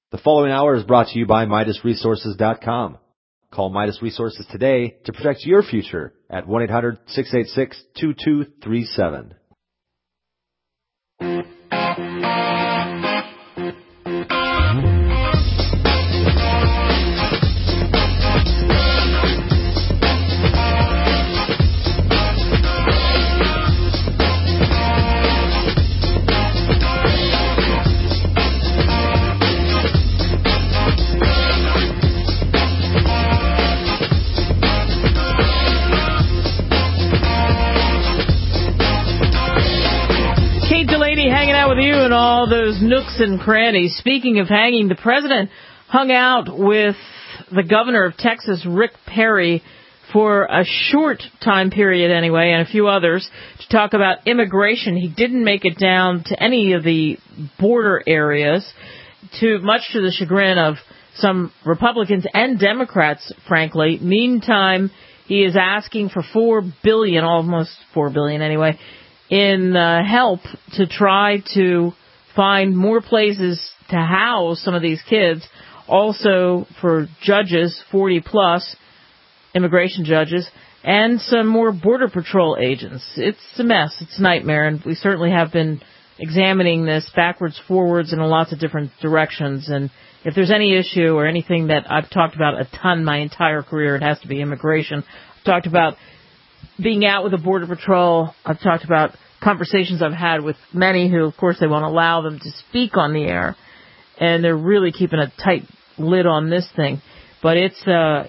The following hour is brought to you by MidasResources.com. Call Midas Resources today to protect your future at 1-800-686-2237. Hanging out with you and all those nooks and crannies. Speaking of hanging, the president hung out with the governor of Texas, Rick Perry, for a short time period anyway, and a few others, to talk about immigration. He didn't make it down to any of the border areas, much to the chagrin of some Republicans and Democrats, frankly. Meantime, he is asking for $4 billion, almost $4 billion anyway, in help to try to find more places to house some of these kids. Also for judges, 40-plus immigration judges, and some more Border Patrol agents. It's a mess. It's a nightmare, and we certainly have been examining this backwards, forwards, in lots of different directions. And if there's any issue or anything that I've talked about a ton my entire career, it has to be immigration. I've talked about being out with the Border Patrol. I've talked about conversations I've had with many who, of course, they won't allow them to speak on the air, and they're really keeping a tight lid on this thing. But it's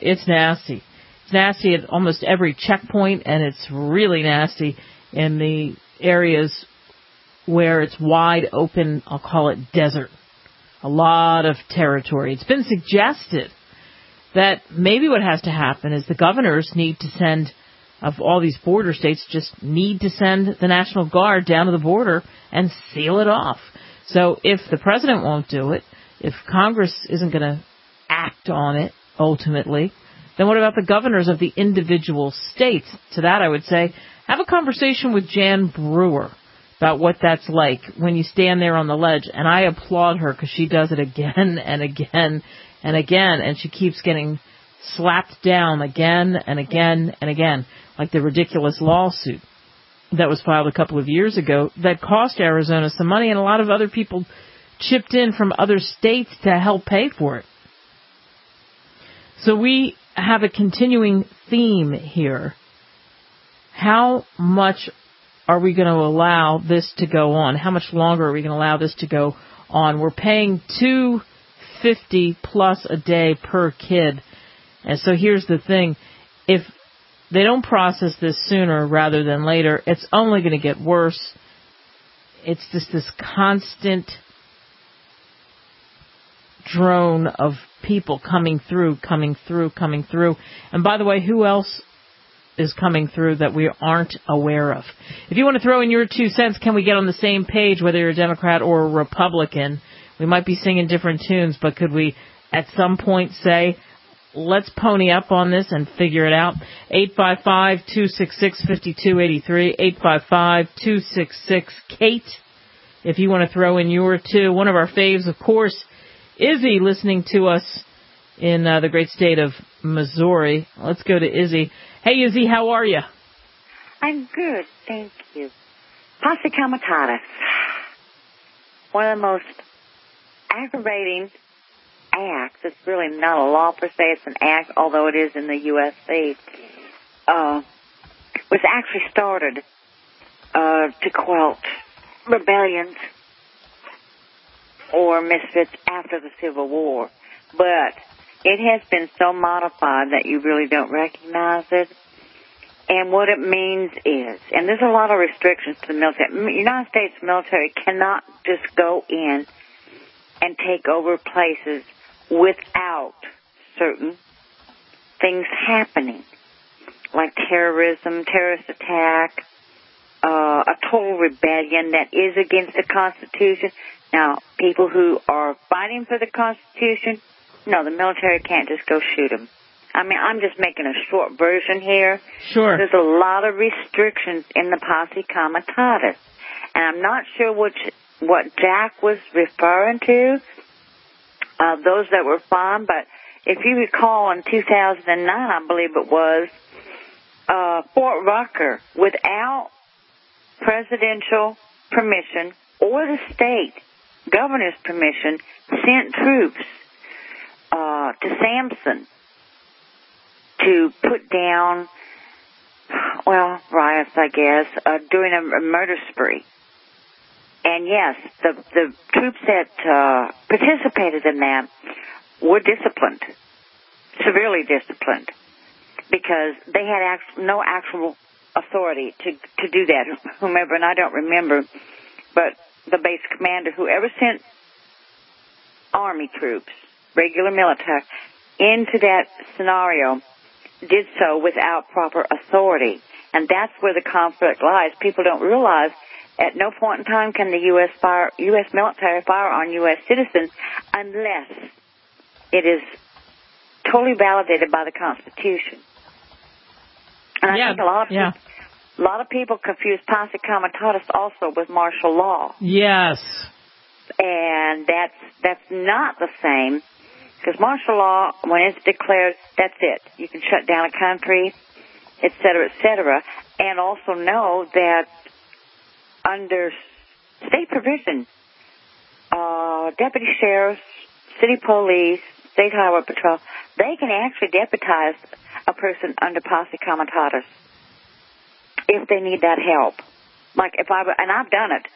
nasty. It's nasty at almost every checkpoint, and it's really nasty in the areas where it's wide open, I'll call it desert. A lot of territory. It's been suggested that maybe what has to happen is the governors need to send, of all these border states, just need to send the National Guard down to the border and seal it off. So if the president won't do it, if Congress isn't going to act on it ultimately, then what about the governors of the individual states? To that I would say, have a conversation with Jan Brewer about what that's like when you stand there on the ledge. And I applaud her because she does it again and again and again, and she keeps getting slapped down again and again and again, like the ridiculous lawsuit that was filed a couple of years ago that cost Arizona some money, and a lot of other people chipped in from other states to help pay for it. So we have a continuing theme here. How much are we going to allow this to go on? How much longer are we going to allow this to go on? We're paying $250 plus a day per kid. And so here's the thing. If they don't process this sooner rather than later, it's only going to get worse. It's just this constant drone of people coming through. And by the way, who else is coming through that we aren't aware of? If you want to throw in your 2 cents, can we get on the same page, whether you're a Democrat or a Republican? We might be singing different tunes, but could we at some point say, let's pony up on this and figure it out? 855-266-5283, 855-266-KATE. If you want to throw in your 2. One of our faves, of course, Izzy, listening to us in the great state of Missouri. Let's go to Izzy. Hey, Izzy, how are you? I'm good, thank you. Posse Comitatus. One of the most aggravating acts. It's really not a law per se, it's an act, although it is in the USC. Was actually started to quell rebellions or misfits after the Civil War. But it has been so modified that you really don't recognize it. And what it means is, and there's a lot of restrictions to the military. The United States military cannot just go in and take over places without certain things happening, like terrorism, terrorist attack, a total rebellion that is against the Constitution. Now, people who are fighting for the Constitution, no, the military can't just go shoot them. I mean, I'm just making a short version here. Sure. There's a lot of restrictions in the Posse Comitatus, and I'm not sure what Jack was referring to, those that were fine. But if you recall, in 2009, I believe it was, Fort Rucker, without presidential permission or the state governor's permission, sent troops to Sampson to put down, riots, I guess, during a murder spree. And yes, the troops that participated in that were disciplined, severely disciplined, because they had no actual authority to do that, whomever, and I don't remember, but the base commander, whoever sent Army troops, regular military, into that scenario, did so without proper authority. And that's where the conflict lies. People don't realize at no point in time can the U.S. military fire on U.S. citizens unless it is totally validated by the Constitution. And I think a lot of people confuse posse comitatus also with martial law. Yes. And that's not the same, because martial law, when it's declared, that's it. You can shut down a country, et cetera, and also know that under state provision, deputy sheriffs, city police, state highway patrol, they can actually deputize a person under posse comitatus if they need that help. Like and I've done it.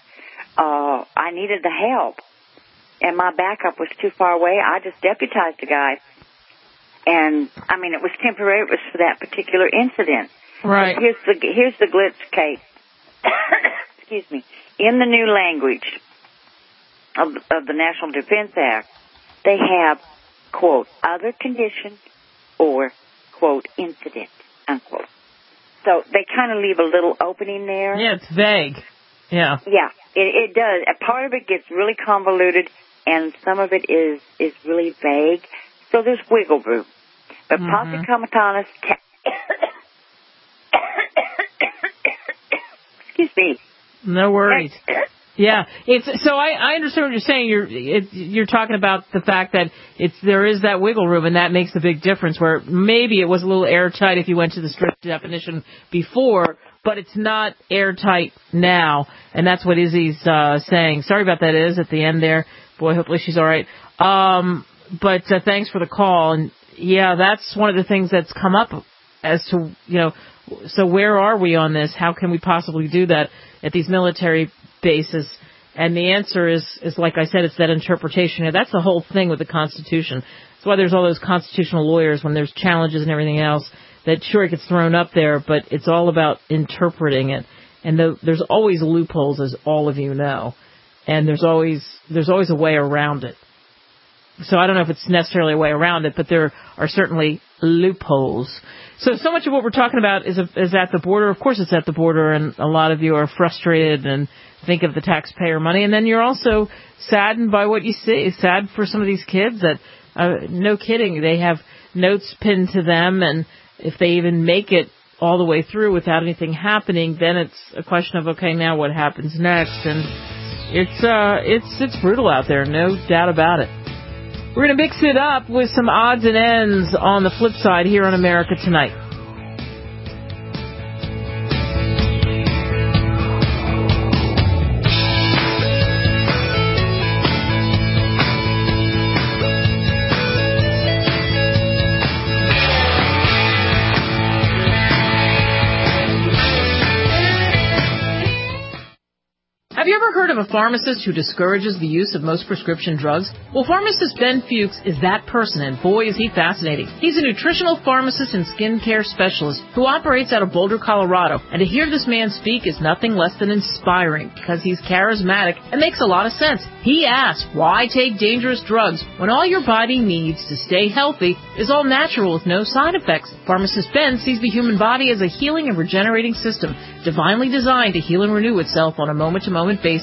I needed the help, and my backup was too far away. I just deputized a guy, and I mean it was temporary. It was for that particular incident. Right. But here's the glitch, Kate. Excuse me. In the new language of the National Defense Act, they have, quote, other condition or, quote, incident, unquote. So they kind of leave a little opening there. Yeah, it's vague. Yeah. Yeah, it does. A part of it gets really convoluted, and some of it is really vague. So there's wiggle room. But posse comitatus, excuse me. No worries. Yeah, so I understand what you're saying. You're talking about the fact that there is that wiggle room, and that makes the big difference. Where maybe it was a little airtight if you went to the strict definition before, but it's not airtight now, and that's what Izzy's saying. Sorry about that, Iz, at the end there. Boy, hopefully she's all right. But thanks for the call, and yeah, that's one of the things that's come up as to so where are we on this? How can we possibly do that at these military basis? And the answer is like I said, it's that interpretation. And that's the whole thing with the Constitution. That's why there's all those constitutional lawyers when there's challenges and everything else that sure it gets thrown up there, but it's all about interpreting it. And there's always loopholes, as all of you know. And there's always a way around it. So I don't know if it's necessarily a way around it, but there are certainly loopholes. So much of what we're talking about is at the border. Of course it's at the border, and a lot of you are frustrated and think of the taxpayer money. And then you're also saddened by what you see. Sad for some of these kids that, no kidding, they have notes pinned to them, and if they even make it all the way through without anything happening, then it's a question of, okay, now what happens next? And it's brutal out there, no doubt about it. We're going to mix it up with some odds and ends on the flip side here on America Tonight. Have you ever heard of a pharmacist who discourages the use of most prescription drugs? Well, pharmacist Ben Fuchs is that person, and boy, is he fascinating. He's a nutritional pharmacist and skincare specialist who operates out of Boulder, Colorado. And to hear this man speak is nothing less than inspiring, because he's charismatic and makes a lot of sense. He asks, why take dangerous drugs when all your body needs to stay healthy is all natural with no side effects? Pharmacist Ben sees the human body as a healing and regenerating system, divinely designed to heal and renew itself on a moment-to-moment basis.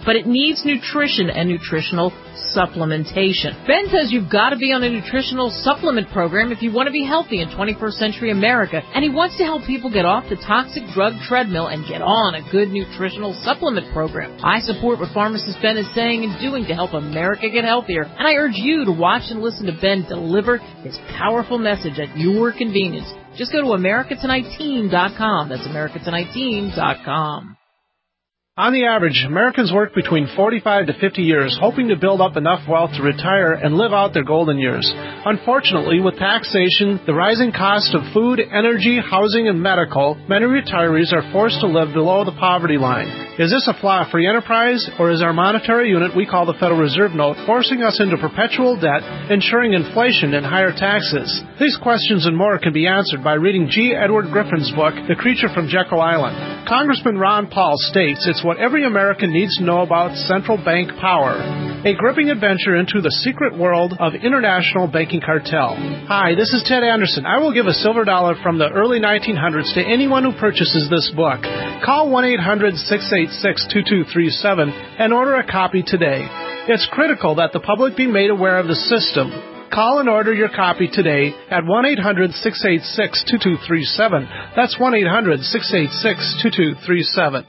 but it needs nutrition and nutritional supplementation. Ben says you've got to be on a nutritional supplement program if you want to be healthy in 21st century America, and he wants to help people get off the toxic drug treadmill and get on a good nutritional supplement program. I support what pharmacist Ben is saying and doing to help America get healthier, and I urge you to watch and listen to Ben deliver his powerful message at your convenience. Just go to AmericaTonightTeam.com. That's AmericaTonightTeam.com. On the average, Americans work between 45 to 50 years hoping to build up enough wealth to retire and live out their golden years. Unfortunately, with taxation, the rising cost of food, energy, housing, and medical, many retirees are forced to live below the poverty line. Is this a flaw of free enterprise, or is our monetary unit we call the Federal Reserve Note forcing us into perpetual debt, ensuring inflation and higher taxes? These questions and more can be answered by reading G. Edward Griffin's book, The Creature from Jekyll Island. Congressman Ron Paul states it's what every American needs to know about central bank power. A gripping adventure into the secret world of international banking cartel. Hi, this is Ted Anderson. I will give a silver dollar from the early 1900s to anyone who purchases this book. Call 1-800-686-2237 and order a copy today. It's critical that the public be made aware of the system. Call and order your copy today at 1-800-686-2237. That's 1-800-686-2237.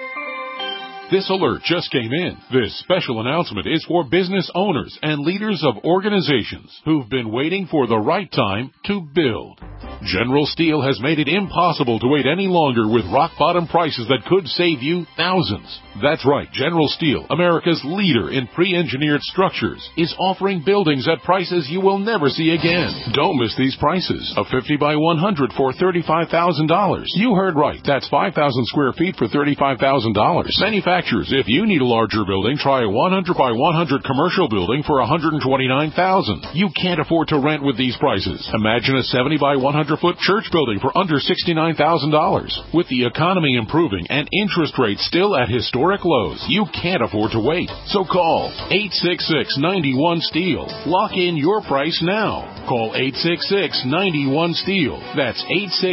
This alert just came in. This special announcement is for business owners and leaders of organizations who've been waiting for the right time to build. General Steel has made it impossible to wait any longer with rock-bottom prices that could save you thousands. That's right, General Steel, America's leader in pre-engineered structures, is offering buildings at prices you will never see again. Don't miss these prices. A 50 by 100 for $35,000. You heard right. That's 5,000 square feet for $35,000. Manufacturers, if you need a larger building, try a 100 by 100 commercial building for $129,000. You can't afford to rent with these prices. Imagine a 70 by 100-foot church building for under $69,000. With the economy improving and interest rates still at historic lows, you can't afford to wait. So call 866-91-STEEL. Lock in your price now. Call 866-91-STEEL. That's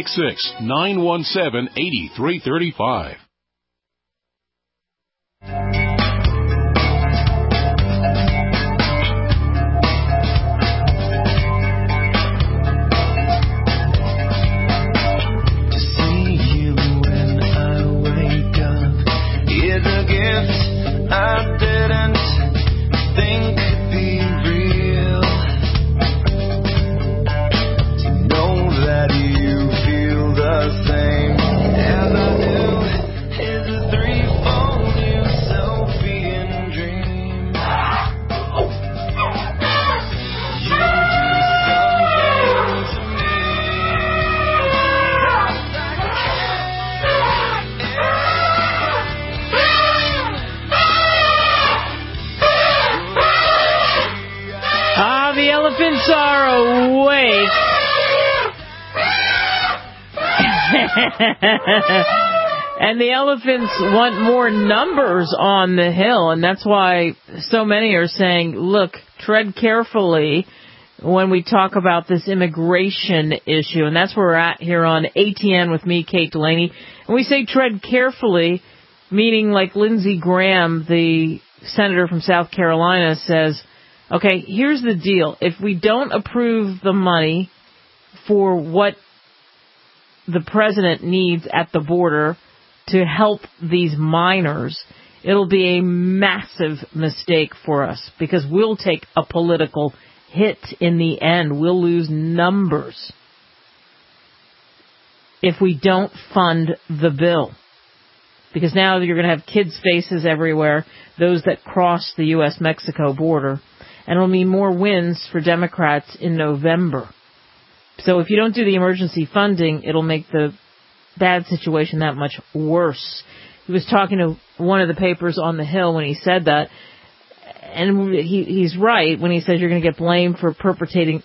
866-917-8335. The elephants are awake. And the elephants want more numbers on the Hill, and that's why so many are saying, look, tread carefully when we talk about this immigration issue. And that's where we're at here on ATN with me, Kate Delaney. And we say tread carefully, meaning like Lindsey Graham, the senator from South Carolina, says, okay, here's the deal. If we don't approve the money for what the president needs at the border to help these minors, it'll be a massive mistake for us because we'll take a political hit in the end. We'll lose numbers if we don't fund the bill. Because now you're going to have kids' faces everywhere, those that cross the U.S.-Mexico border. And it'll mean more wins for Democrats in November. So if you don't do the emergency funding, it'll make the bad situation that much worse. He was talking to one of the papers on the Hill when he said that. And he's right when he says you're going to get blamed for perpetuating,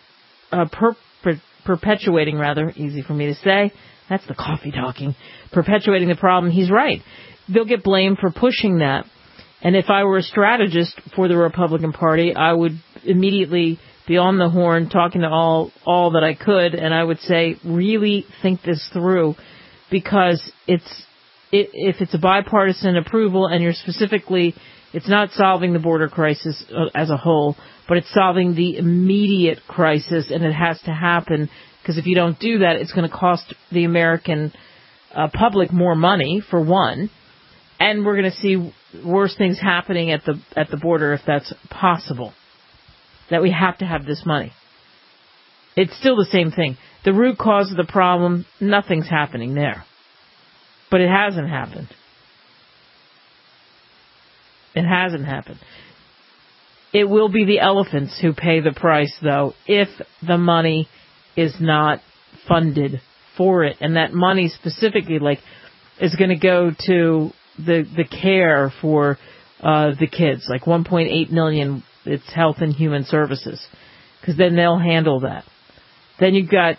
easy for me to say. That's the coffee talking. Perpetuating the problem. He's right. They'll get blamed for pushing that. And if I were a strategist for the Republican Party, I would immediately be on the horn talking to all that I could, and I would say, really think this through, because if it's a bipartisan approval and you're specifically It's not solving the border crisis as a whole, but it's solving the immediate crisis, and it has to happen, because if you don't do that, it's going to cost the American public more money, for one, and we're going to see worse things happening at the border if that's possible. That we have to have this money. It's still the same thing. The root cause of the problem, nothing's happening there. But it hasn't happened. It hasn't happened. It will be the elephants who pay the price, though, if the money is not funded for it. And that money specifically, is going to go to the care for the kids, like $1.8 million. It's Health and Human Services, because then they'll handle that. Then you've got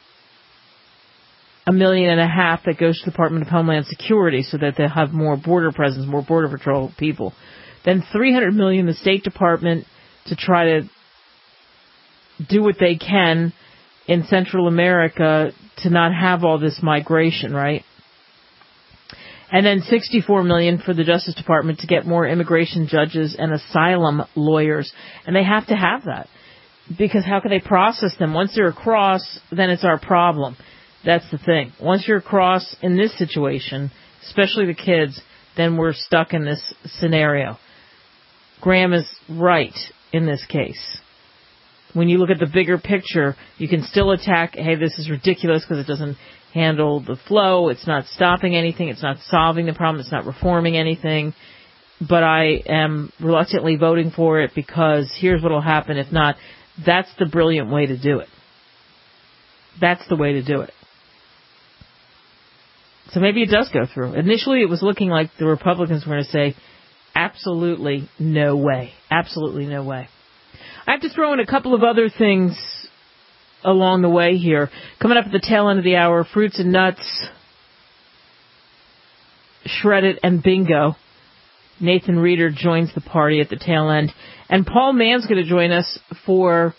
$1.5 million that goes to the Department of Homeland Security, so that they'll have more border presence, more border patrol people. Then $300 million the State Department to try to do what they can in Central America to not have all this migration, right? And then $64 million for the Justice Department to get more immigration judges and asylum lawyers. And they have to have that, because how can they process them? Once they're across, then it's our problem. That's the thing. Once you're across in this situation, especially the kids, then we're stuck in this scenario. Graham is right in this case. When you look at the bigger picture, you can still attack, hey, this is ridiculous because it doesn't handle the flow, it's not stopping anything, it's not solving the problem, it's not reforming anything. But I am reluctantly voting for it, because here's what will happen if not. That's the brilliant way to do it. That's the way to do it. So maybe it does go through. Initially, it was looking like the Republicans were going to say, absolutely no way. Absolutely no way. I have to throw in a couple of other things along the way here. Coming up at the tail end of the hour, fruits and nuts, shredded, and bingo. Nathan Reeder joins the party at the tail end. And Paul Mann's going to join us for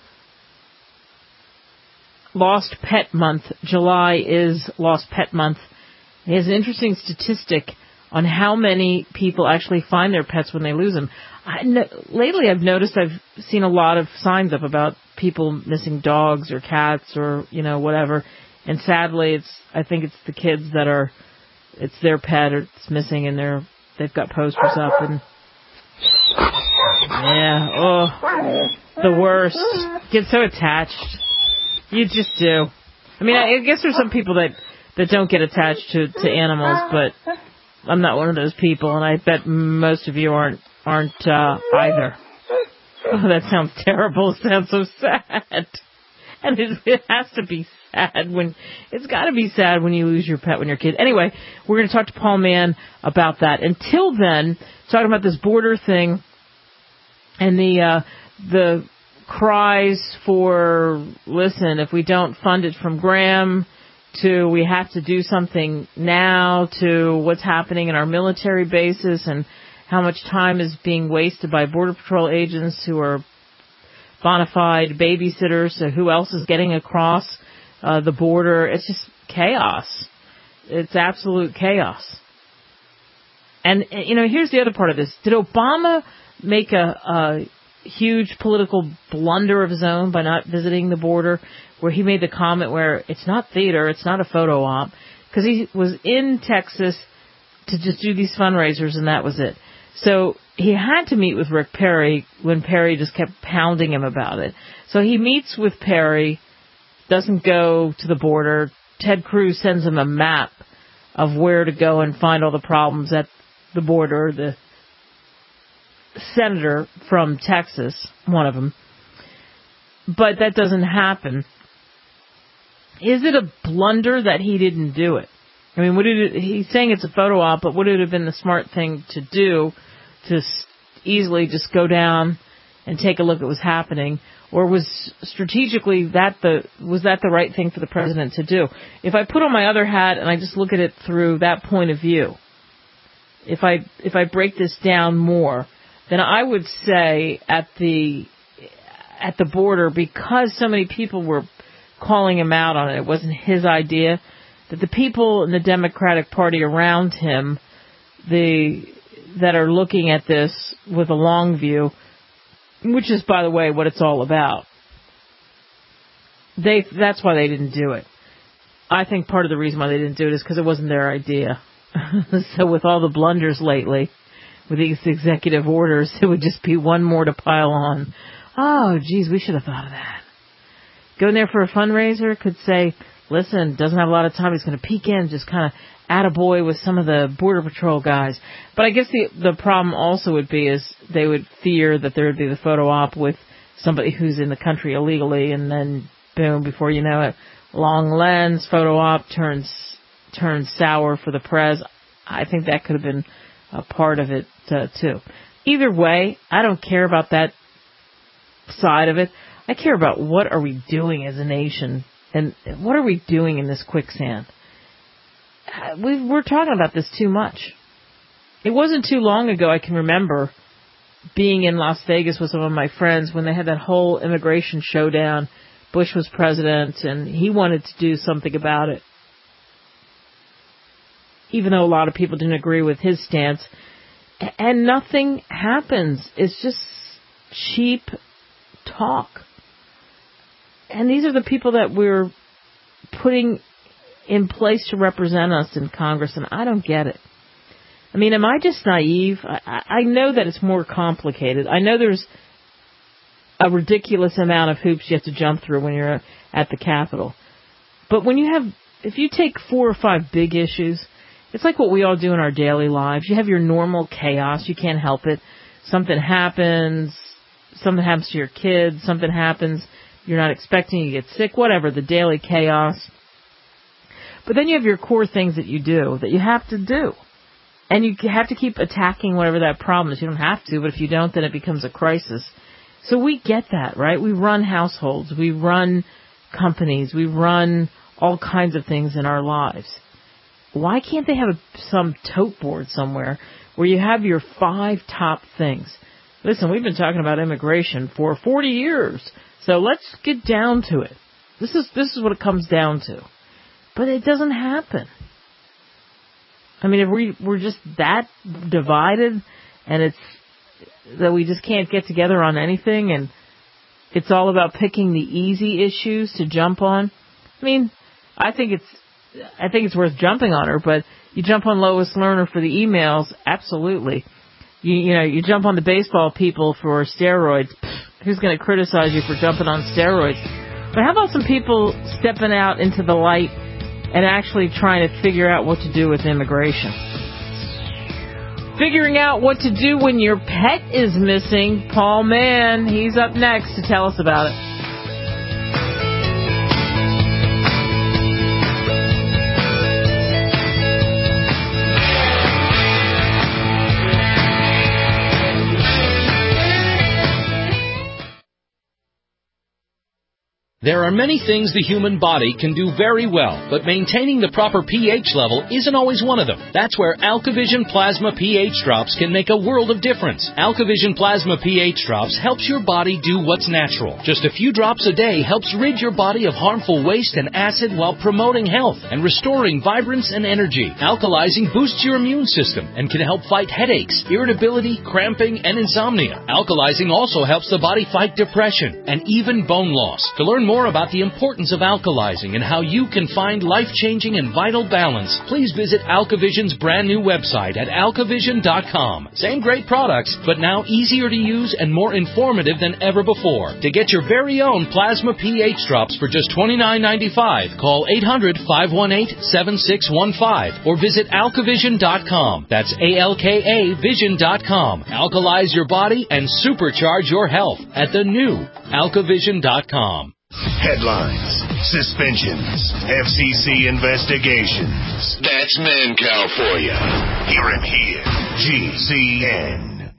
Lost Pet Month. July is Lost Pet Month. He has an interesting statistic on how many people actually find their pets when they lose them. Lately, I've seen a lot of signs up about people missing dogs or cats or, whatever. And sadly, I think it's the kids it's their pet or it's missing, and they've got posters up, and the worst. Get so attached. You just do. I mean, I guess there's some people that don't get attached to animals, but I'm not one of those people, and I bet most of you aren't either. Oh, that sounds terrible. It sounds so sad. And it has to be sad it's got to be sad when you lose your pet when you're a kid. Anyway, we're going to talk to Paul Mann about that. Until then, talking about this border thing and the cries for, listen, if we don't fund it from Graham, to we have to do something now, to what's happening in our military bases and how much time is being wasted by Border Patrol agents who are bona fide babysitters. So who else is getting across the border? It's just chaos. It's absolute chaos. And, here's the other part of this. Did Obama make a huge political blunder of his own by not visiting the border, where he made the comment where it's not theater, it's not a photo op, because he was in Texas to just do these fundraisers, and that was it. So he had to meet with Rick Perry when Perry just kept pounding him about it. So he meets with Perry, doesn't go to the border. Ted Cruz sends him a map of where to go and find all the problems at the border. The senator from Texas, one of them. But that doesn't happen. Is it a blunder that he didn't do it? I mean, he's saying it's a photo op, but would it have been the smart thing to do to easily just go down and take a look at what's happening? Or was strategically was that the right thing for the president to do? If I put on my other hat and I just look at it through that point of view, if I break this down more, then I would say at the border, because so many people were calling him out on it wasn't his idea, that the people in the Democratic Party around him, the that are looking at this with a long view, which is, by the way, what it's all about. That's why they didn't do it. I think part of the reason why they didn't do it is because it wasn't their idea. So with all the blunders lately, with these executive orders, it would just be one more to pile on. Oh, geez, we should have thought of that. Going there for a fundraiser could say, listen, doesn't have a lot of time, he's going to peek in, just kind of attaboy with some of the Border Patrol guys. But I guess the problem also would be is they would fear that there would be the photo op with somebody who's in the country illegally, and then, boom, before you know it, long lens, photo op turns sour for the press. I think that could have been a part of it, too. Either way, I don't care about that side of it. I care about what are we doing as a nation, and what are we doing in this quicksand. We're talking about this too much. It wasn't too long ago, I can remember being in Las Vegas with some of my friends when they had that whole immigration showdown. Bush was president, and he wanted to do something about it, even though a lot of people didn't agree with his stance. And nothing happens. It's just cheap talk. And these are the people that we're putting in place to represent us in Congress, and I don't get it. I mean, am I just naive? I know that it's more complicated. I know there's a ridiculous amount of hoops you have to jump through when you're at the Capitol. But if you take 4 or 5 big issues, it's like what we all do in our daily lives. You have your normal chaos. You can't help it. Something happens to your kids, something happens, you're not expecting, you get sick, whatever, the daily chaos. But then you have your core things that you do, that you have to do. And you have to keep attacking whatever that problem is. You don't have to, but if you don't, then it becomes a crisis. So we get that, right? We run households, we run companies, we run all kinds of things in our lives. Why can't they have some tote board somewhere where you have your 5 top things? Listen, we've been talking about immigration for 40 years, so let's get down to it. This is what it comes down to. But it doesn't happen. I mean, if we're just that divided, and it's that we just can't get together on anything, and it's all about picking the easy issues to jump on. I mean, I think it's worth jumping on her, but you jump on Lois Lerner for the emails, absolutely. You jump on the baseball people for steroids. Who's going to criticize you for jumping on steroids? But how about some people stepping out into the light and actually trying to figure out what to do with immigration? Figuring out what to do when your pet is missing. Paul Mann, he's up next to tell us about it. There are many things the human body can do very well, but maintaining the proper pH level isn't always one of them. That's where AlkaVision Plasma pH Drops can make a world of difference. AlkaVision Plasma pH Drops helps your body do what's natural. Just a few drops a day helps rid your body of harmful waste and acid while promoting health and restoring vibrance and energy. Alkalizing boosts your immune system and can help fight headaches, irritability, cramping, and insomnia. Alkalizing also helps the body fight depression and even bone loss. To learn more about the importance of alkalizing and how you can find life-changing and vital balance, please visit AlkaVision's brand new website at alkavision.com. Same great products, but now easier to use and more informative than ever before. To get your very own Plasma pH Drops for just $29.95, call 800-518-7615 or visit alkavision.com. That's ALKA Vision.com. Alkalize your body and supercharge your health at the new alkavision.com. Headlines, suspensions, FCC investigations. That's Mancow for you. Hear him here. GCN.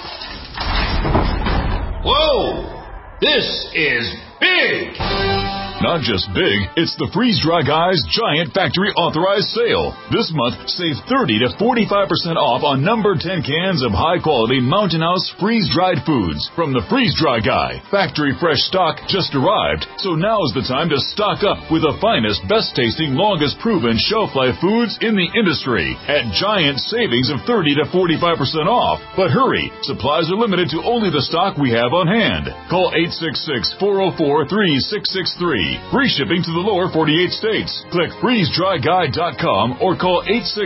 Whoa! This is big! Not just big, it's the Freeze Dry Guy's Giant Factory Authorized Sale. This month, save 30 to 45% off on number 10 cans of high-quality Mountain House freeze-dried foods from the Freeze Dry Guy. Factory fresh stock just arrived, so now is the time to stock up with the finest, best-tasting, longest-proven shelf-life foods in the industry at giant savings of 30 to 45% off. But hurry, supplies are limited to only the stock we have on hand. Call 866-404-3663. Free shipping to the lower 48 states. Click freezedryguy.com or call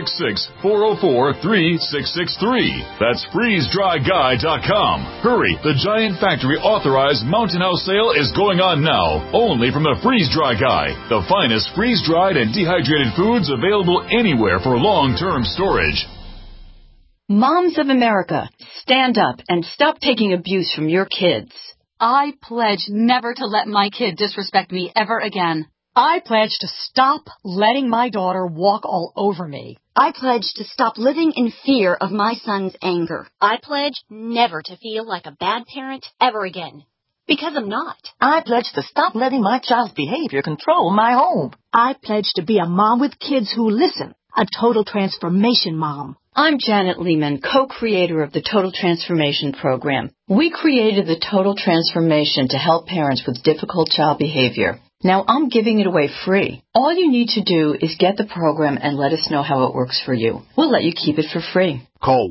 866-404-3663. That's freezedryguy.com. Hurry, the Giant Factory Authorized Mountain House sale is going on now, only from the Freeze Dry Guy, the finest freeze-dried and dehydrated foods available anywhere for long-term storage. Moms of America, stand up and stop taking abuse from your kids. I pledge never to let my kid disrespect me ever again. I pledge to stop letting my daughter walk all over me. I pledge to stop living in fear of my son's anger. I pledge never to feel like a bad parent ever again. Because I'm not. I pledge to stop letting my child's behavior control my home. I pledge to be a mom with kids who listen. A total transformation mom. I'm Janet Lehman, co-creator of the Total Transformation Program. We created the Total Transformation to help parents with difficult child behavior. Now I'm giving it away free. All you need to do is get the program and let us know how it works for you. We'll let you keep it for free. Call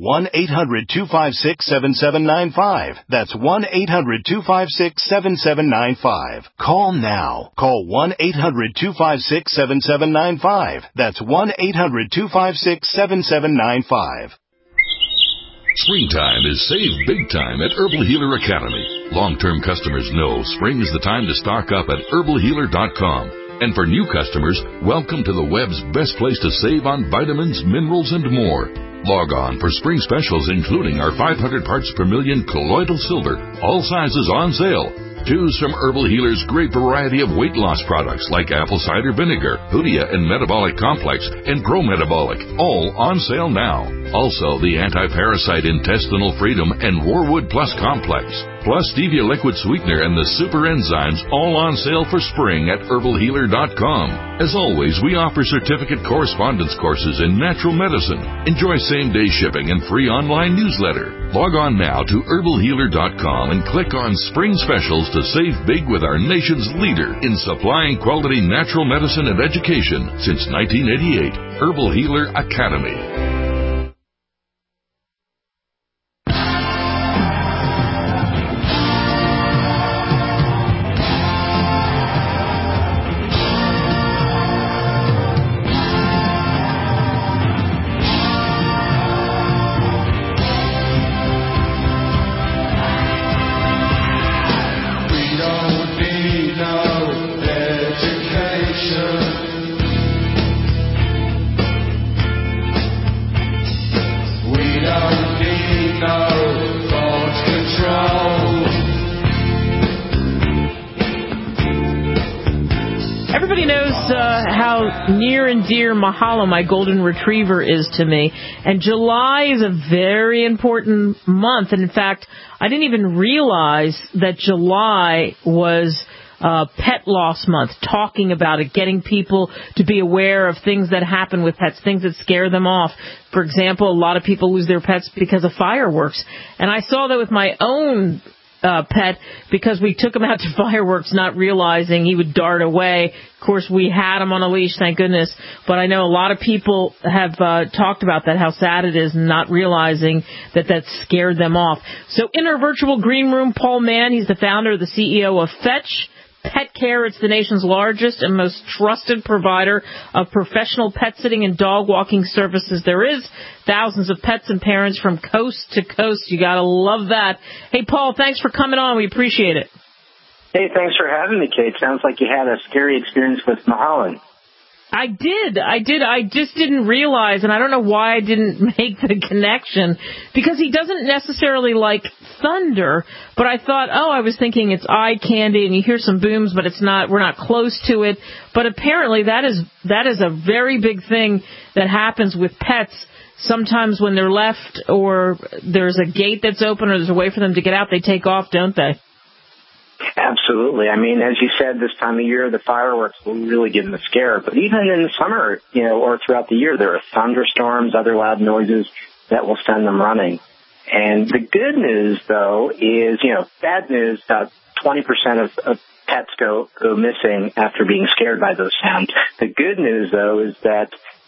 1-800-256-7795. That's 1-800-256-7795. Call now. Call 1-800-256-7795. That's 1-800-256-7795. Springtime is save big time at Herbal Healer Academy. Long-term customers know spring is the time to stock up at herbalhealer.com. And for new customers, welcome to the web's best place to save on vitamins, minerals, and more. Log on for spring specials including our 500 parts per million colloidal silver, all sizes on sale. Choose from Herbal Healer's great variety of weight loss products like apple cider vinegar, Hoodia and Metabolic Complex, and Pro Metabolic, all on sale now. Also, the Anti-Parasite Intestinal Freedom and Warwood Plus Complex, plus Stevia Liquid Sweetener and the Super Enzymes, all on sale for spring at herbalhealer.com. As always, we offer certificate correspondence courses in natural medicine. Enjoy same-day shipping and free online newsletter. Log on now to herbalhealer.com and click on Spring Specials to save big with our nation's leader in supplying quality natural medicine and education since 1988, Herbal Healer Academy. Near and dear Mahalo, my golden retriever, is to me. And July is a very important month. And in fact, I didn't even realize that July was Pet Loss Month, talking about it, getting people to be aware of things that happen with pets, things that scare them off. For example, a lot of people lose their pets because of fireworks. And I saw that with my own pet, because we took him out to fireworks not realizing he would dart away. Of course, we had him on a leash, thank goodness. But I know a lot of people have talked about that, how sad it is, not realizing that scared them off. So in our virtual green room, Paul Mann, he's the founder, the CEO of Fetch Pet Care. It's the nation's largest and most trusted provider of professional pet sitting and dog walking services there is. Thousands of pets and parents from coast to coast. You gotta love that. Hey, Paul, thanks for coming on. We appreciate it. Hey, thanks for having me, Kate. Sounds like you had a scary experience with Mulholland. I did. I just didn't realize, and I don't know why I didn't make the connection, because he doesn't necessarily like thunder, but I thought, I was thinking it's eye candy, and you hear some booms, but it's not, we're not close to it. But apparently that is a very big thing that happens with pets. Sometimes when they're left, or there's a gate that's open, or there's a way for them to get out, they take off, don't they? Absolutely. I mean, as you said, this time of year, the fireworks will really give them a scare. But even in the summer, or throughout the year, there are thunderstorms, other loud noises that will send them running. And the good news, though, is, bad news, 20% of pets go missing after being scared by those sounds. The good news, though, is that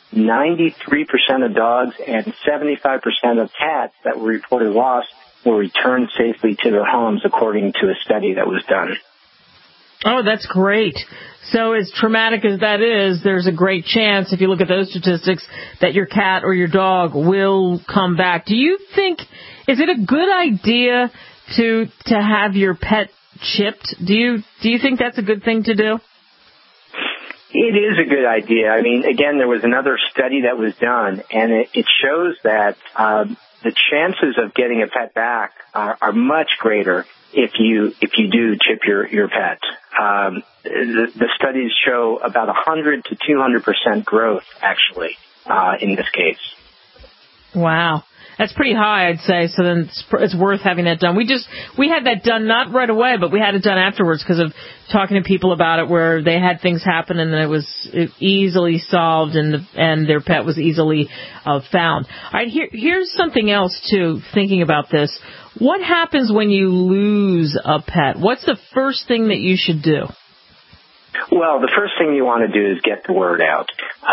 93% of dogs and 75% of cats that were reported lost will return safely to their homes, according to a study that was done. Oh, that's great. So as traumatic as that is, there's a great chance, if you look at those statistics, that your cat or your dog will come back. Do you think, is it a good idea to have your pet chipped? Do you think that's a good thing to do? It is a good idea. I mean, again, there was another study that was done, and it shows that the chances of getting a pet back are much greater if you do chip your pet. The studies show about 100 to 200% growth, actually, in this case. Wow. That's pretty high, I'd say, so then it's worth having that done. We had that done not right away, but we had it done afterwards because of talking to people about it where they had things happen and then it was easily solved and their pet was easily found. All right, here's something else, too, thinking about this. What happens when you lose a pet? What's the first thing that you should do? Well, the first thing you want to do is get the word out.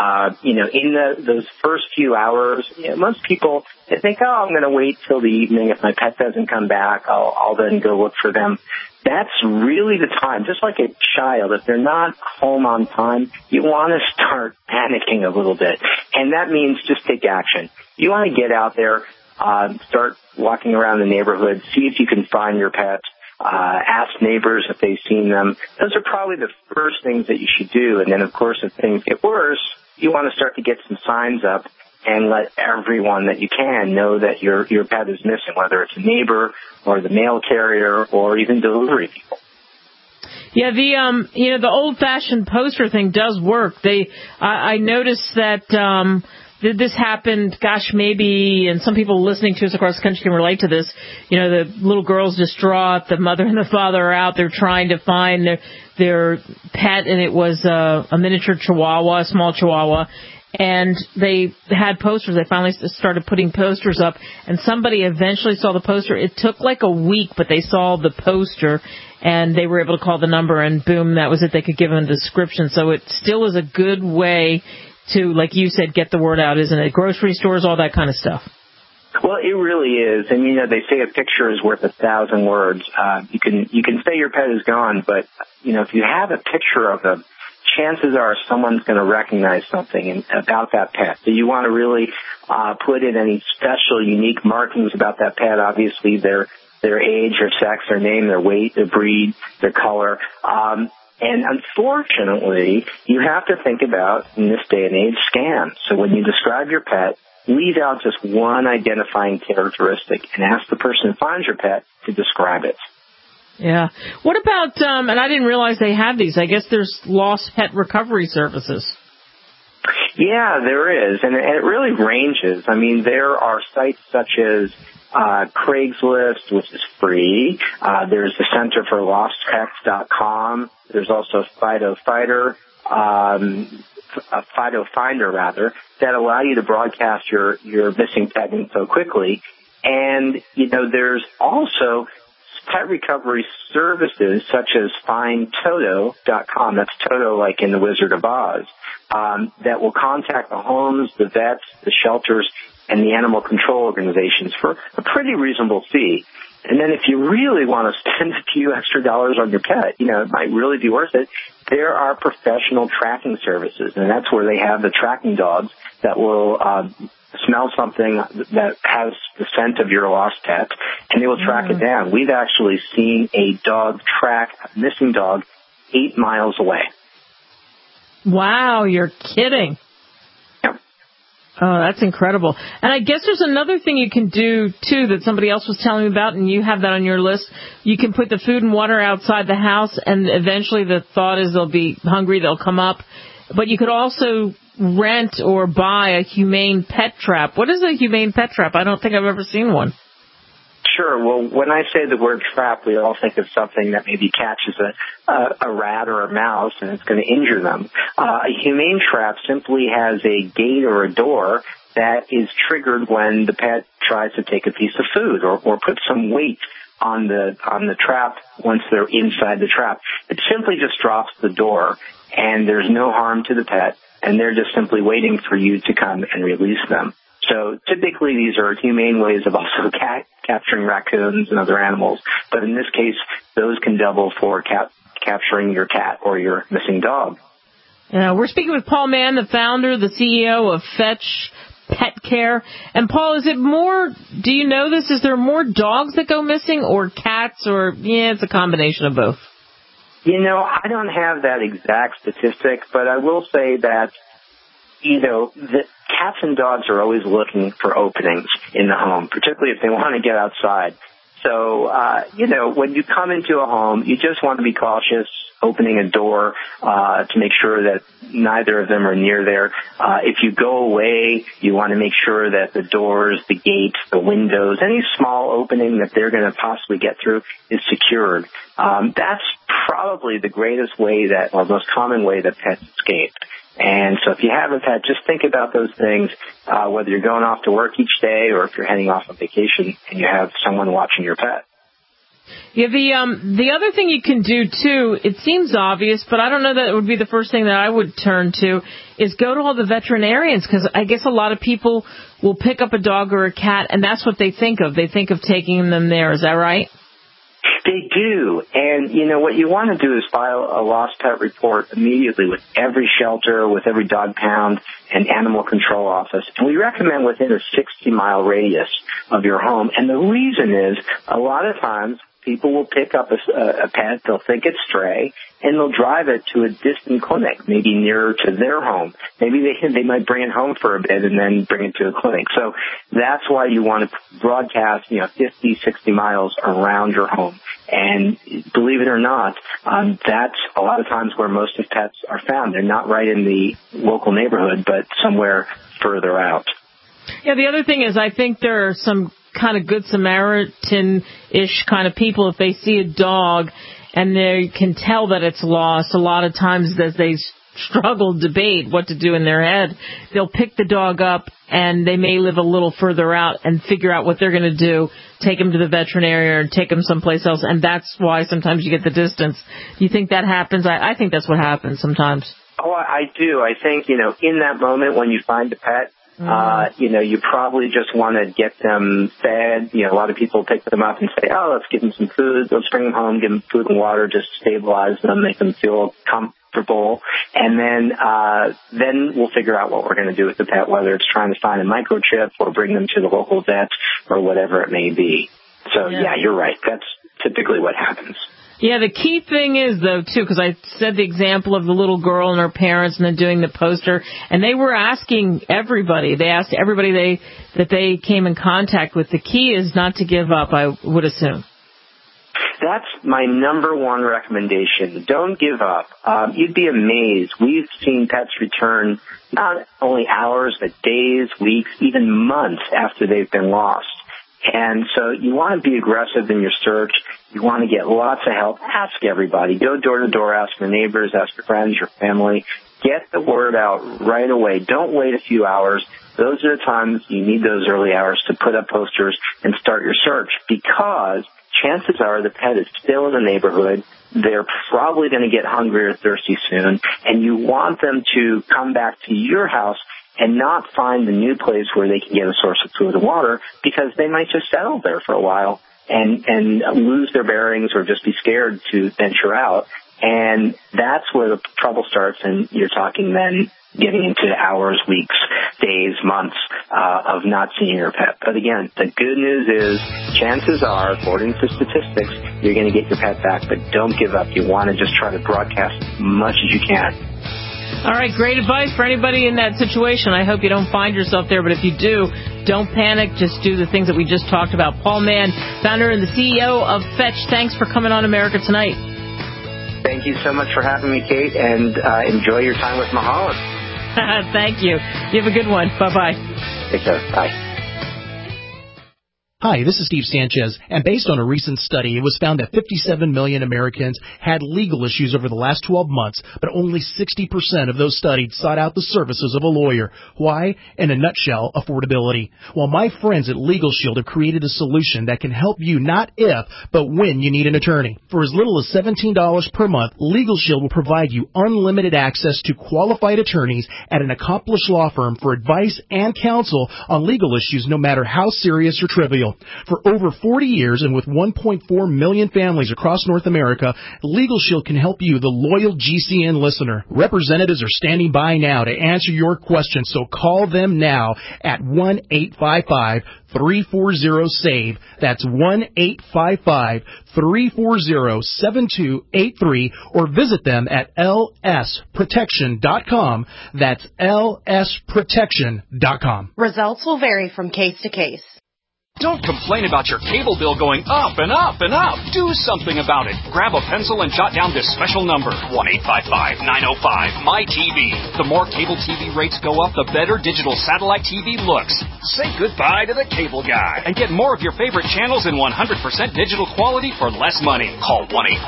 In those first few hours, most people they think, I'm going to wait till the evening. If my pet doesn't come back, I'll then go look for them. That's really the time. Just like a child, if they're not home on time, you want to start panicking a little bit. And that means just take action. You want to get out there, start walking around the neighborhood, see if you can find your pet. Ask neighbors if they've seen them. Those are probably the first things that you should do. And then, of course, if things get worse, you want to start to get some signs up and let everyone that you can know that your pet is missing, whether it's a neighbor or the mail carrier or even delivery people. Yeah, the old-fashioned poster thing does work. I noticed that this happened, maybe, and some people listening to us across the country can relate to this. The little girl's distraught, the mother and the father are out there trying to find their pet, and it was a miniature chihuahua, a small chihuahua, and they had posters. They finally started putting posters up, and somebody eventually saw the poster. It took like a week, but they saw the poster, and they were able to call the number, and boom, that was it. They could give them a description. So it still is a good way to, like you said, get the word out, isn't it? Grocery stores, all that kind of stuff. Well, it really is. And, they say a picture is worth 1,000 words. You can say your pet is gone, but, if you have a picture of them, chances are someone's going to recognize something about that pet. So you want to really put in any special, unique markings about that pet. Obviously, their age, their sex, their name, their weight, their breed, their color. And unfortunately, you have to think about, in this day and age, scams. So when you describe your pet, leave out just one identifying characteristic and ask the person who finds your pet to describe it. Yeah. What about, and I didn't realize they had these, I guess there's lost pet recovery services. Yeah, there is. And it really ranges. I mean, there are sites such as Craigslist, which is free. There's the Center for LostPets.com. There's also Fido Finder, that allow you to broadcast your missing pet info quickly. And, there's also pet recovery services such as FindToto.com. That's Toto like in The Wizard of Oz. That will contact the homes, the vets, the shelters, and the animal control organizations for a pretty reasonable fee. And then if you really want to spend a few extra dollars on your pet, it might really be worth it. There are professional tracking services, and that's where they have the tracking dogs that will smell something that has the scent of your lost pet, and they will track it down. We've actually seen a dog track a missing dog 8 miles away. Wow, you're kidding. Oh, that's incredible. And I guess there's another thing you can do, too, that somebody else was telling me about, and you have that on your list. You can put the food and water outside the house, and eventually the thought is they'll be hungry, they'll come up. But you could also rent or buy a humane pet trap. What is a humane pet trap? I don't think I've ever seen one. Sure. Well, when I say the word trap, we all think of something that maybe catches a rat or a mouse and it's going to injure them. A humane trap simply has a gate or a door that is triggered when the pet tries to take a piece of food or put some weight on the trap once they're inside the trap. It simply just drops the door, and there's no harm to the pet, and they're just simply waiting for you to come and release them. So typically these are humane ways of also capturing raccoons and other animals. But in this case, those can double for capturing your cat or your missing dog. We're speaking with Paul Mann, the founder, the CEO of Fetch Pet Care. And Paul, is it more, do you know this, is there more dogs that go missing or cats, or it's a combination of both? I don't have that exact statistic, but I will say that the cats and dogs are always looking for openings in the home, particularly if they want to get outside. So, when you come into a home, you just want to be cautious opening a door to make sure that neither of them are near there. If you go away, you want to make sure that the doors, the gates, the windows, any small opening that they're going to possibly get through is secured. That's probably the greatest way or most common way that pets escape. And so if you have a pet, just think about those things, whether you're going off to work each day or if you're heading off on vacation and you have someone watching your pet. Yeah, the other thing you can do, too, it seems obvious, but I don't know that it would be the first thing that I would turn to, is go to all the veterinarians, because I guess a lot of people will pick up a dog or a cat, and that's what they think of. They think of taking them there. Is that right? They do. And, what you want to do is file a lost pet report immediately with every shelter, with every dog pound and animal control office. And we recommend within a 60-mile radius of your home. And the reason is a lot of times people will pick up a pet, they'll think it's stray, and they'll drive it to a distant clinic, maybe nearer to their home. Maybe they might bring it home for a bit and then bring it to a clinic. So that's why you want to broadcast, 50, 60 miles around your home. And believe it or not, that's a lot of times where most of pets are found. They're not right in the local neighborhood, but somewhere further out. Yeah, the other thing is I think there are some kind of Good Samaritan-ish kind of people. If they see a dog and they can tell that it's lost, a lot of times as they struggle, debate what to do in their head, they'll pick the dog up and they may live a little further out and figure out what they're going to do, take him to the veterinarian or take him someplace else, and that's why sometimes you get the distance. Do you think that happens? I think that's what happens sometimes. Oh, I do. I think, in that moment when you find a pet, you probably just want to get them fed. A lot of people pick them up and say, let's give them some food. Let's bring them home, give them food and water, just stabilize them, make them feel comfortable. And then we'll figure out what we're going to do with the pet, whether it's trying to find a microchip or bring them to the local vet or whatever it may be. So, yeah, you're right. That's typically what happens. Yeah, the key thing is, though, too, because I said the example of the little girl and her parents and then doing the poster, and they were asking everybody. They asked everybody that they came in contact with. The key is not to give up, I would assume. That's my number one recommendation. Don't give up. You'd be amazed. We've seen pets return not only hours, but days, weeks, even months after they've been lost. And so you want to be aggressive in your search. You want to get lots of help. Ask everybody. Go door to door. Ask your neighbors. Ask your friends, your family. Get the word out right away. Don't wait a few hours. Those are the times you need those early hours to put up posters and start your search, because chances are the pet is still in the neighborhood. They're probably going to get hungry or thirsty soon, and you want them to come back to your house and not find the new place where they can get a source of food and water, because they might just settle there for a while and lose their bearings or just be scared to venture out. And that's where the trouble starts, and you're talking then getting into hours, weeks, days, months of not seeing your pet. But again, the good news is chances are, according to statistics, you're going to get your pet back, but don't give up. You want to just try to broadcast as much as you can. All right, great advice for anybody in that situation. I hope you don't find yourself there, but if you do, don't panic. Just do the things that we just talked about. Paul Mann, founder and the CEO of Fetch, thanks for coming on America Tonight. Thank you so much for having me, Kate, and enjoy your time with Mulholland. Thank you. You have a good one. Bye-bye. Take care. Bye. Hi, this is Steve Sanchez, and based on a recent study, it was found that 57 million Americans had legal issues over the last 12 months, but only 60% of those studied sought out the services of a lawyer. Why? In a nutshell, affordability. Well, my friends at Legal Shield have created a solution that can help you not if, but when you need an attorney. For as little as $17 per month, Legal Shield will provide you unlimited access to qualified attorneys at an accomplished law firm for advice and counsel on legal issues, no matter how serious or trivial. For over 40 years and with 1.4 million families across North America, Legal Shield can help you, the loyal GCN listener. Representatives are standing by now to answer your questions, so call them now at 1-855-340-SAVE. That's 1-855-340-7283, or visit them at lsprotection.com. That's lsprotection.com. Results will vary from case to case. Don't complain about your cable bill going up and up and up. Do something about it. Grab a pencil and jot down this special number, 1-855-905-MY-TV. The more cable TV rates go up, the better digital satellite TV looks. Say goodbye to the cable guy and get more of your favorite channels in 100% digital quality for less money. Call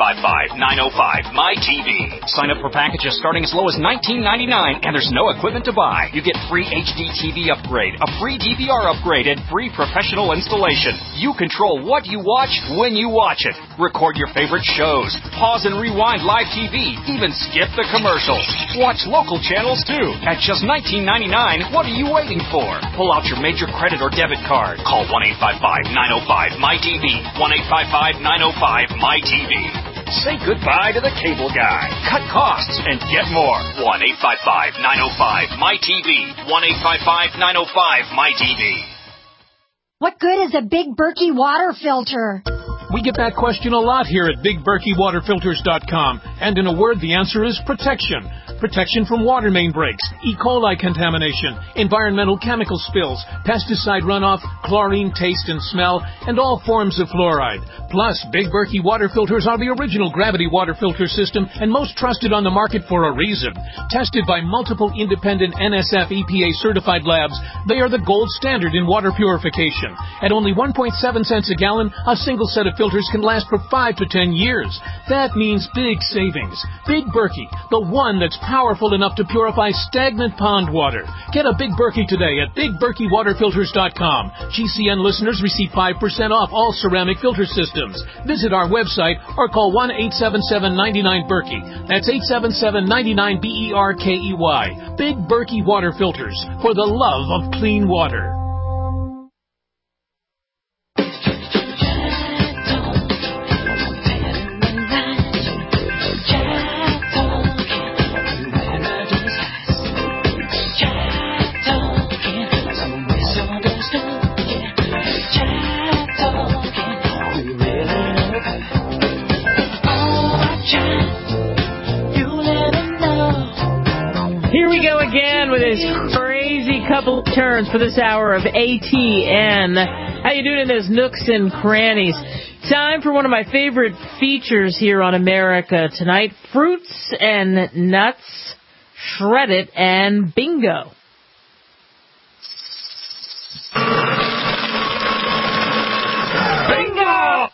1-855-905-MY-TV. Sign up for packages starting as low as $19.99, and there's no equipment to buy. You get free HD TV upgrade, a free DVR upgrade, and free professional installation. You control what you watch when you watch it. Record your favorite shows. Pause and rewind live TV. Even skip the commercials. Watch local channels too. At just $19.99, what are you waiting for? Pull out your major credit or debit card. Call 1-855-905-MY-TV. 1-855-905-MY-TV. Say goodbye to the cable guy. Cut costs and get more. 1-855-905-MY-TV. 1-855-905-MY-TV. What good is a Big Berkey water filter? We get that question a lot here at BigBerkeyWaterFilters.com. And in a word, the answer is protection. Protection from water main breaks, E. coli contamination, environmental chemical spills, pesticide runoff, chlorine taste and smell, and all forms of fluoride. Plus, Big Berkey water filters are the original gravity water filter system and most trusted on the market for a reason. Tested by multiple independent NSF EPA certified labs, they are the gold standard in water purification. At only 1.7 cents a gallon, a single set of filters can last for 5 to 10 years. That means big savings. Big Berkey, the one that's powerful enough to purify stagnant pond water. Get a Big Berkey today at BigBerkeyWaterFilters.com. GCN listeners receive 5% off all ceramic filter systems. Visit our website or call 1-877-99-BERKEY. That's 877-99-BERKEY. Big Berkey Water Filters, for the love of clean water. Here we go again with this crazy couple of turns for this hour of ATN. How you doing in those nooks and crannies? Time for one of my favorite features here on America tonight. Fruits and nuts, shred it, and bingo. Bingo!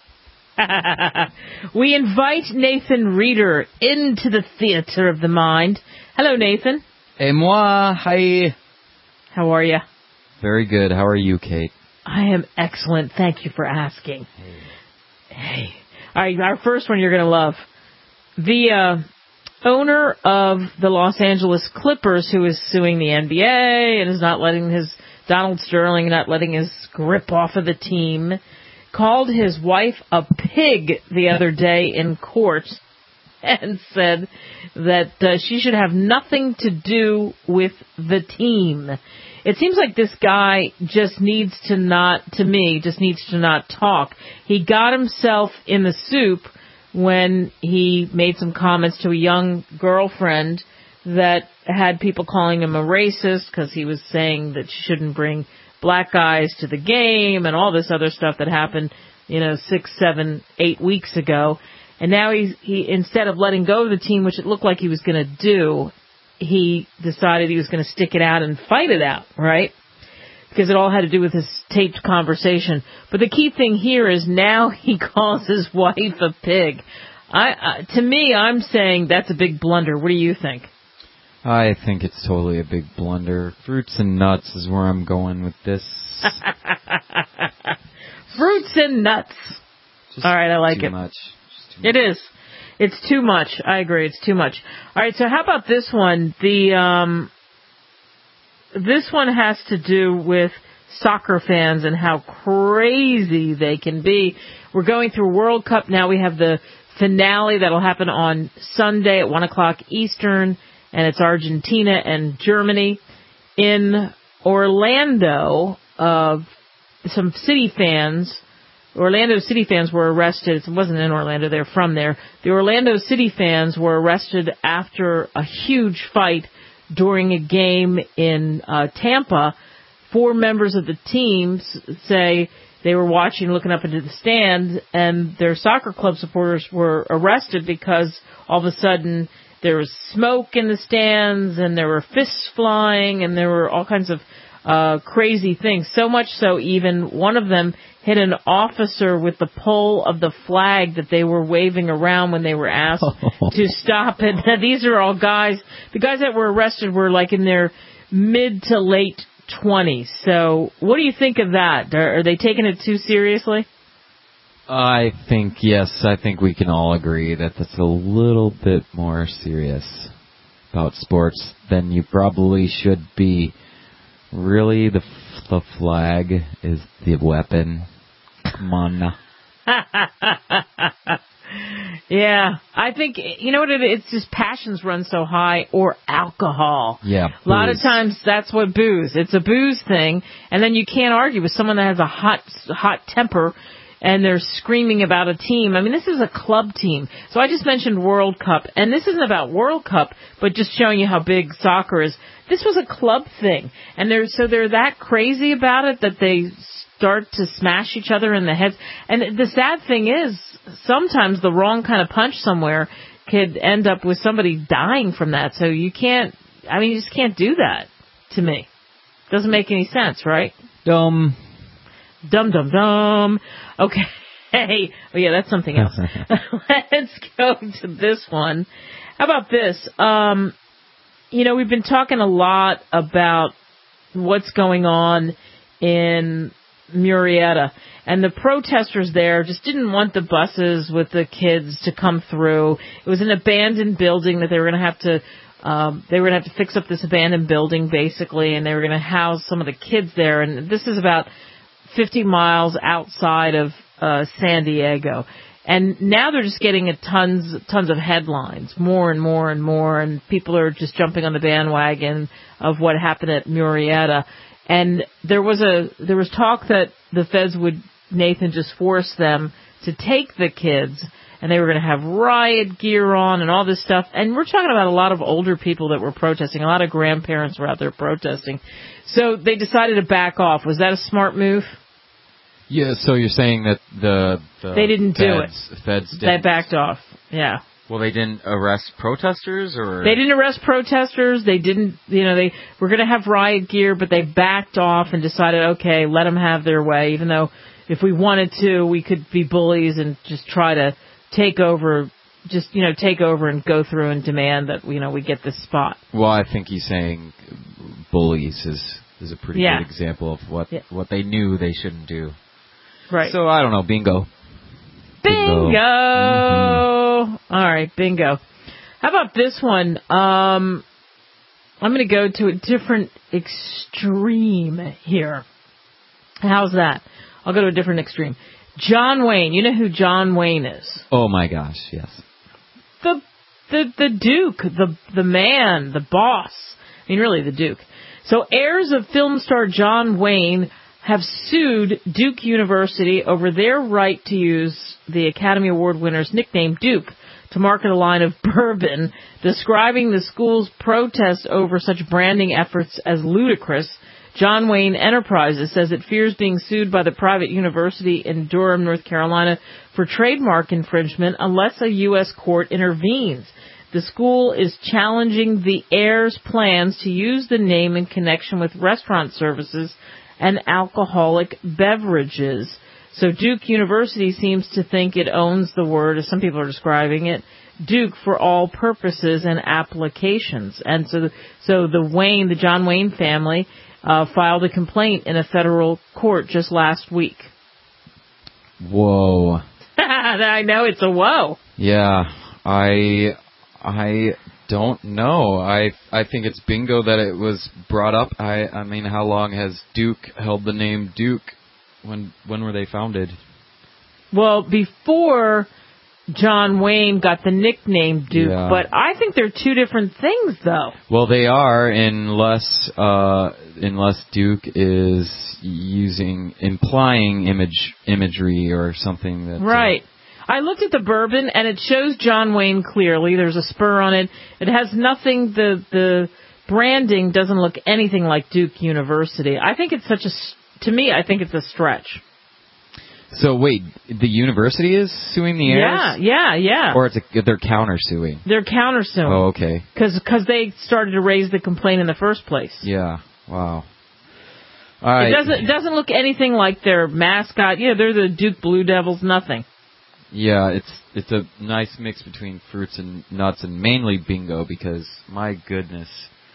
We invite Nathan Reeder into the theater of the mind. Hello, Nathan. Et moi, hi. How are you? Very good. How are you, Kate? I am excellent. Thank you for asking. Hey. All right, our first one you're going to love. The owner of the Los Angeles Clippers, who is suing the NBA and is not letting Donald Sterling not letting his grip off of the team, called his wife a pig the other day in court and said that she should have nothing to do with the team. It seems like this guy just needs to not talk. He got himself in the soup when he made some comments to a young girlfriend that had people calling him a racist because he was saying that she shouldn't bring black guys to the game and all this other stuff that happened, 6, 7, 8 weeks ago. And now he instead of letting go of the team, which it looked like he was going to do, he decided he was going to stick it out and fight it out, right? because it all had to do with his taped conversation. But the key thing here is now he calls his wife a pig. To me, I'm saying that's a big blunder. What do you think? I think it's totally a big blunder. Fruits and nuts is where I'm going with this. Fruits and nuts. All right, I like it. Too much. It is. It's too much. I agree. It's too much. All right, so how about this one? This one has to do with soccer fans and how crazy they can be. We're going through World Cup now. We have the finale that'll happen on Sunday at 1 o'clock Eastern, and it's Argentina and Germany. In Orlando, some Orlando City fans were arrested. It wasn't in Orlando. They're from there. The Orlando City fans were arrested after a huge fight during a game in Tampa. 4 members of the team say they were watching, looking up into the stands, and their soccer club supporters were arrested because all of a sudden there was smoke in the stands and there were fists flying and there were all kinds of crazy things. So much so even one of them hit an officer with the pole of the flag that they were waving around when they were asked to stop it. These are all guys. The guys that were arrested were like in their mid to late 20s. So what do you think of that? Are they taking it too seriously? I think, yes, I think we can all agree that that's a little bit more serious about sports than you probably should be. Really, the flag is the weapon. Come on now. Yeah, I think, you know what it's just passions run so high, or alcohol. Yeah, a lot of times that's what booze. It's a booze thing, and then you can't argue with someone that has a hot temper and they're screaming about a team. I mean, this is a club team. So I just mentioned World Cup, and this isn't about World Cup, but just showing you how big soccer is. This was a club thing, and they're that crazy about it that they start to smash each other in the heads. And the sad thing is, sometimes the wrong kind of punch somewhere could end up with somebody dying from that. So you just can't do that, to me. Doesn't make any sense, right? Dumb. Okay. Hey, oh yeah, that's something else. Let's go to this one. How about this? We've been talking a lot about what's going on in Murrieta, and the protesters there just didn't want the buses with the kids to come through. It was an abandoned building that they were going to have to fix up this abandoned building, basically, and they were going to house some of the kids there. And this is about 50 miles outside of San Diego. And now they're just getting tons of headlines, more and more and more, and people are just jumping on the bandwagon of what happened at Murrieta. And there was talk that the feds would, Nathan, just force them to take the kids, and they were going to have riot gear on and all this stuff. And we're talking about a lot of older people that were protesting. A lot of grandparents were out there protesting. So they decided to back off. Was that a smart move? Yeah, so you're saying that they didn't do it. Feds didn't. They backed off. Yeah. Well, they didn't arrest protesters, or they didn't arrest protesters. They didn't. They were going to have riot gear, but they backed off and decided, okay, let them have their way. Even though if we wanted to, we could be bullies and just try to take over. Take over and go through and demand that we get this spot. Well, I think he's saying bullies is a pretty good example of what they knew they shouldn't do. Right. So, I don't know, bingo. Mm-hmm. All right, bingo. How about this one? I'm going to go to a different extreme here. How's that? I'll go to a different extreme. John Wayne. You know who John Wayne is? Oh, my gosh, yes. The Duke, the man, the boss. I mean, really, the Duke. So, heirs of film star John Wayne have sued Duke University over their right to use the Academy Award winner's nickname, Duke, to market a line of bourbon, describing the school's protest over such branding efforts as ludicrous. John Wayne Enterprises says it fears being sued by the private university in Durham, North Carolina, for trademark infringement unless a U.S. court intervenes. The school is challenging the heirs' plans to use the name in connection with restaurant services and alcoholic beverages. So Duke University seems to think it owns the word, as some people are describing it, Duke, for all purposes and applications. And so the John Wayne family filed a complaint in a federal court just last week. Whoa. I know, it's a whoa. Yeah, I don't know. I think it's bingo that it was brought up. I mean, how long has Duke held the name Duke? When were they founded? Well, before John Wayne got the nickname Duke, but I think they're two different things, though. Well, they are, unless Duke is implying imagery or something that. Right. I looked at the bourbon, and it shows John Wayne clearly. There's a spur on it. It has nothing. The branding doesn't look anything like Duke University. I think it's to me, I think it's a stretch. So wait, the university is suing the heirs? Yeah. Or they're countersuing? They're countersuing. Oh, okay. Because they started to raise the complaint in the first place. Yeah. Wow. All right. It doesn't look anything like their mascot. Yeah, they're the Duke Blue Devils. Nothing. Yeah, it's a nice mix between fruits and nuts, and mainly bingo, because my goodness,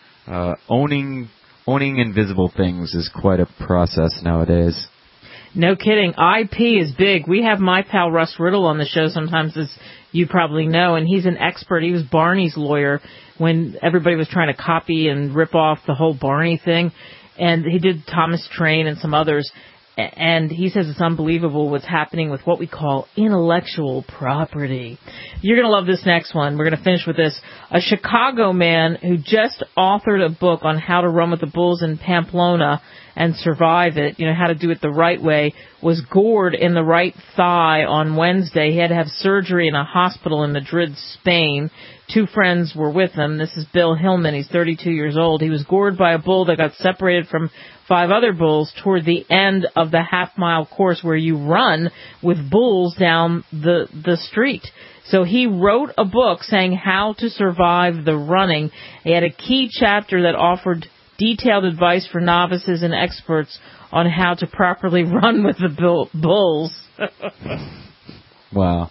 owning invisible things is quite a process nowadays. No kidding. IP is big. We have my pal Russ Riddle on the show sometimes, as you probably know, and he's an expert. He was Barney's lawyer when everybody was trying to copy and rip off the whole Barney thing, and he did Thomas Train and some others. And he says it's unbelievable what's happening with what we call intellectual property. You're going to love this next one. We're going to finish with this. A Chicago man who just authored a book on how to run with the bulls in Pamplona and survive it, how to do it the right way, was gored in the right thigh on Wednesday. He had to have surgery in a hospital in Madrid, Spain. 2 friends were with him. This is Bill Hillman. He's 32 years old. He was gored by a bull that got separated from 5 other bulls toward the end of the half-mile course where you run with bulls down the street. So he wrote a book saying how to survive the running. He had a key chapter that offered detailed advice for novices and experts on how to properly run with the bulls. Wow.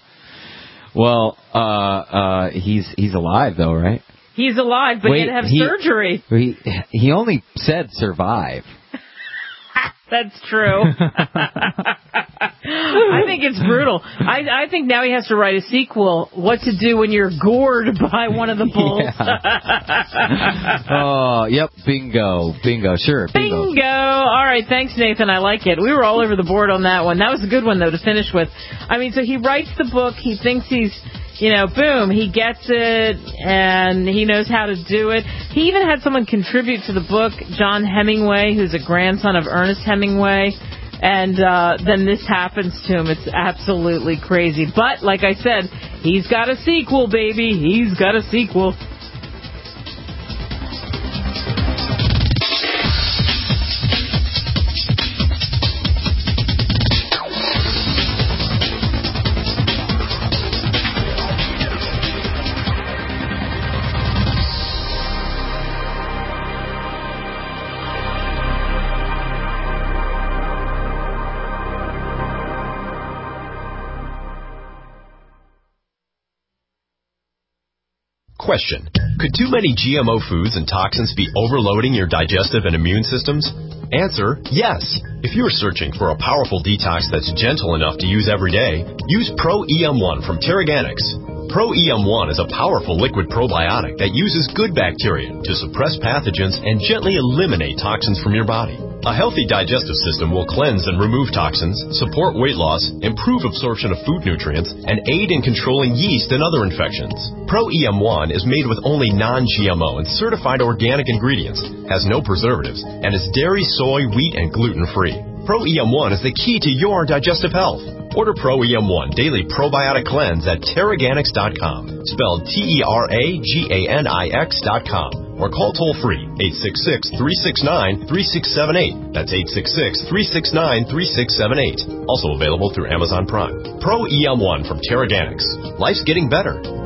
Well, he's alive though, right? He's alive, but he had to have surgery. He only said survive. That's true. I think it's brutal. I think now he has to write a sequel, What to Do When You're Gored by One of the Bulls. Yeah. Oh, yep, bingo, sure. Bingo. All right, thanks, Nathan. I like it. We were all over the board on that one. That was a good one, though, to finish with. I mean, so he writes the book. He thinks he's, boom, he gets it, and he knows how to do it. He even had someone contribute to the book, John Hemingway, who's a grandson of Ernest Hemingway, and then this happens to him. It's absolutely crazy. But, like I said, he's got a sequel, baby. He's got a sequel. Question: could too many GMO foods and toxins be overloading your digestive and immune systems? Answer: yes. If you're searching for a powerful detox that's gentle enough to use every day, use Pro-EM1 from Terraganics. Pro-EM1 is a powerful liquid probiotic that uses good bacteria to suppress pathogens and gently eliminate toxins from your body. A healthy digestive system will cleanse and remove toxins, support weight loss, improve absorption of food nutrients, and aid in controlling yeast and other infections. Pro-EM1 is made with only non-GMO and certified organic ingredients, has no preservatives, and is dairy, soy, wheat, and gluten-free. Pro-EM1 is the key to your digestive health. Order Pro-EM1 Daily Probiotic Cleanse at Terraganics.com, spelled Terraganix.com. Or call toll-free 866-369-3678. That's 866-369-3678. Also available through Amazon Prime. Pro-EM1 from Terraganics. Life's getting better.